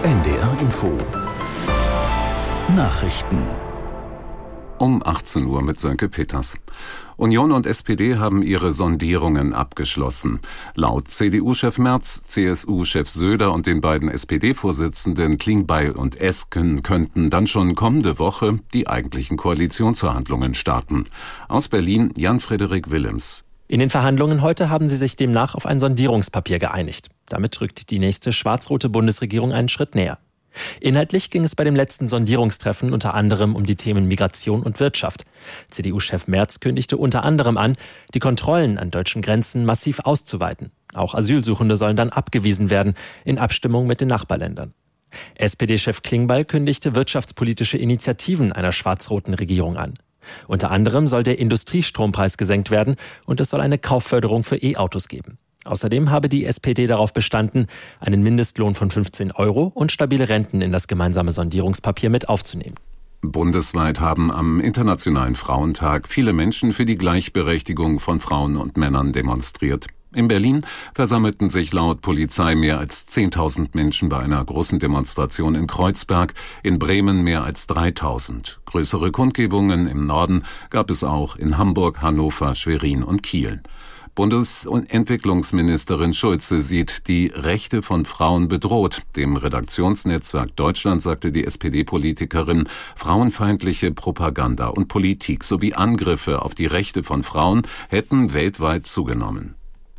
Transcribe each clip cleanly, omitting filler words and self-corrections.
NDR Info Nachrichten um 18 Uhr mit Sönke Peters. Union und SPD haben ihre Sondierungen abgeschlossen. Laut CDU-Chef Merz, CSU-Chef Söder und den beiden SPD-Vorsitzenden Klingbeil und Esken könnten dann schon kommende Woche die eigentlichen Koalitionsverhandlungen starten. Aus Berlin Jan-Frederik Willems. In den Verhandlungen heute haben sie sich demnach auf ein Sondierungspapier geeinigt. Damit rückt die nächste schwarz-rote Bundesregierung einen Schritt näher. Inhaltlich ging es bei dem letzten Sondierungstreffen unter anderem um die Themen Migration und Wirtschaft. CDU-Chef Merz kündigte unter anderem an, die Kontrollen an deutschen Grenzen massiv auszuweiten. Auch Asylsuchende sollen dann abgewiesen werden, in Abstimmung mit den Nachbarländern. SPD-Chef Klingbeil kündigte wirtschaftspolitische Initiativen einer schwarz-roten Regierung an. Unter anderem soll der Industriestrompreis gesenkt werden und es soll eine Kaufförderung für E-Autos geben. Außerdem habe die SPD darauf bestanden, einen Mindestlohn von 15 € und stabile Renten in das gemeinsame Sondierungspapier mit aufzunehmen. Bundesweit haben am Internationalen Frauentag viele Menschen für die Gleichberechtigung von Frauen und Männern demonstriert. In Berlin versammelten sich laut Polizei mehr als 10.000 Menschen bei einer großen Demonstration in Kreuzberg, in Bremen mehr als 3.000. Größere Kundgebungen im Norden gab es auch in Hamburg, Hannover, Schwerin und Kiel. Bundesentwicklungsministerin Schulze sieht die Rechte von Frauen bedroht. Dem Redaktionsnetzwerk Deutschland sagte die SPD-Politikerin, frauenfeindliche Propaganda und Politik sowie Angriffe auf die Rechte von Frauen hätten weltweit zugenommen.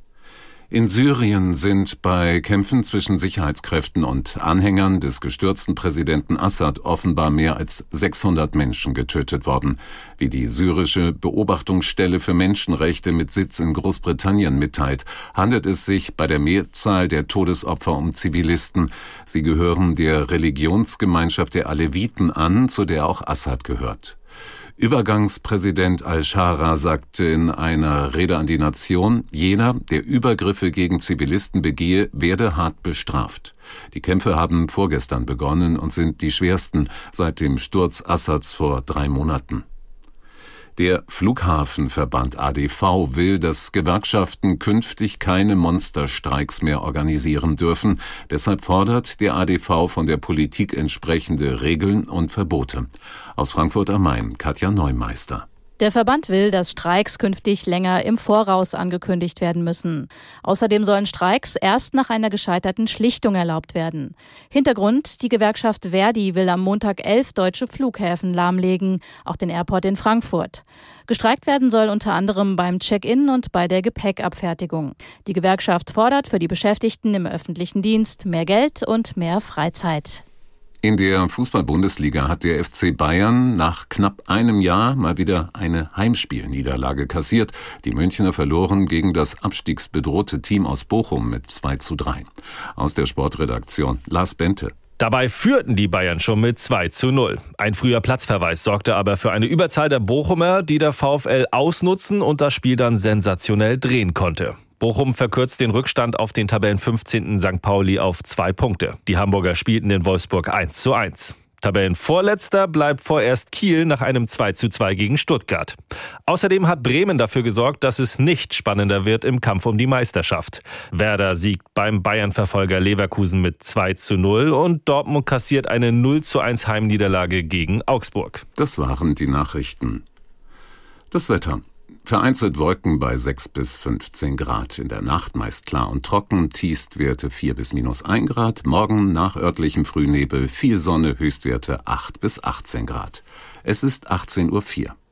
In Syrien sind bei Kämpfen zwischen Sicherheitskräften und Anhängern des gestürzten Präsidenten Assad offenbar mehr als 600 Menschen getötet worden. Wie die syrische Beobachtungsstelle für Menschenrechte mit Sitz in Großbritannien mitteilt, handelt es sich bei der Mehrzahl der Todesopfer um Zivilisten. Sie gehören der Religionsgemeinschaft der Aleviten an, zu der auch Assad gehört. Übergangspräsident al-Shara sagte in einer Rede an die Nation, jener, der Übergriffe gegen Zivilisten begehe, werde hart bestraft. Die Kämpfe haben vorgestern begonnen und sind die schwersten seit dem Sturz Assads vor 3 Monaten. Der Flughafenverband ADV will, dass Gewerkschaften künftig keine Monsterstreiks mehr organisieren dürfen. Deshalb fordert der ADV von der Politik entsprechende Regeln und Verbote. Aus Frankfurt am Main, Katja Neumeister. Der Verband will, dass Streiks künftig länger im Voraus angekündigt werden müssen. Außerdem sollen Streiks erst nach einer gescheiterten Schlichtung erlaubt werden. Hintergrund: die Gewerkschaft Verdi will am Montag 11 deutsche Flughäfen lahmlegen, auch den Airport in Frankfurt. Gestreikt werden soll unter anderem beim Check-in und bei der Gepäckabfertigung. Die Gewerkschaft fordert für die Beschäftigten im öffentlichen Dienst mehr Geld und mehr Freizeit. In der Fußball-Bundesliga hat der FC Bayern nach knapp einem Jahr mal wieder eine Heimspielniederlage kassiert. Die Münchner verloren gegen das abstiegsbedrohte Team aus Bochum mit 2:3. Aus der Sportredaktion Lars Bente. Dabei führten die Bayern schon mit 2:0. Ein früher Platzverweis sorgte aber für eine Überzahl der Bochumer, die der VfL ausnutzen und das Spiel dann sensationell drehen konnte. Bochum verkürzt den Rückstand auf den Tabellen 15. St. Pauli auf 2 Punkte. Die Hamburger spielten in Wolfsburg 1:1. Tabellenvorletzter bleibt vorerst Kiel nach einem 2:2 gegen Stuttgart. Außerdem hat Bremen dafür gesorgt, dass es nicht spannender wird im Kampf um die Meisterschaft. Werder siegt beim Bayern-Verfolger Leverkusen mit 2:0 und Dortmund kassiert eine 0:1 Heimniederlage gegen Augsburg. Das waren die Nachrichten. Das Wetter. Vereinzelt Wolken bei 6 bis 15 Grad. In der Nacht meist klar und trocken, Tiefstwerte 4 bis -1 Grad. Morgen nach örtlichem Frühnebel viel Sonne, Höchstwerte 8 bis 18 Grad. Es ist 18:04 Uhr.